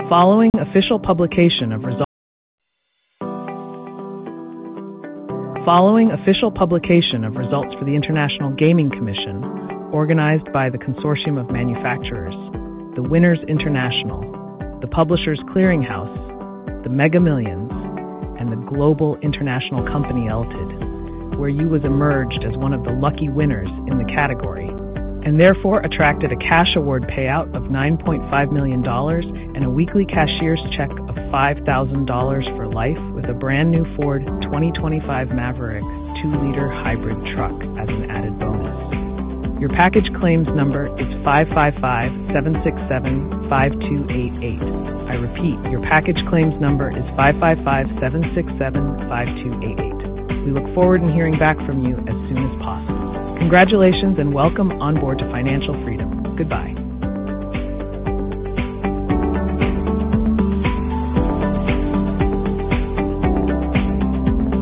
Following official publication of results for the International Gaming Commission, organized by the Consortium of Manufacturers, the Winners International, the Publishers Clearinghouse, the Mega Millions, and the Global International Company Ltd, where you was emerged as one of the lucky winners in the category, and therefore attracted a cash award payout of $9.5 million and a weekly cashier's check of $5,000 for life with a brand new Ford 2025 Maverick 2-liter hybrid truck as an added bonus. Your package claims number is 555-767-5288. I repeat, your package claims number is 555-767-5288. We look forward to hearing back from you as soon as possible. Congratulations and welcome on board to financial freedom. Goodbye.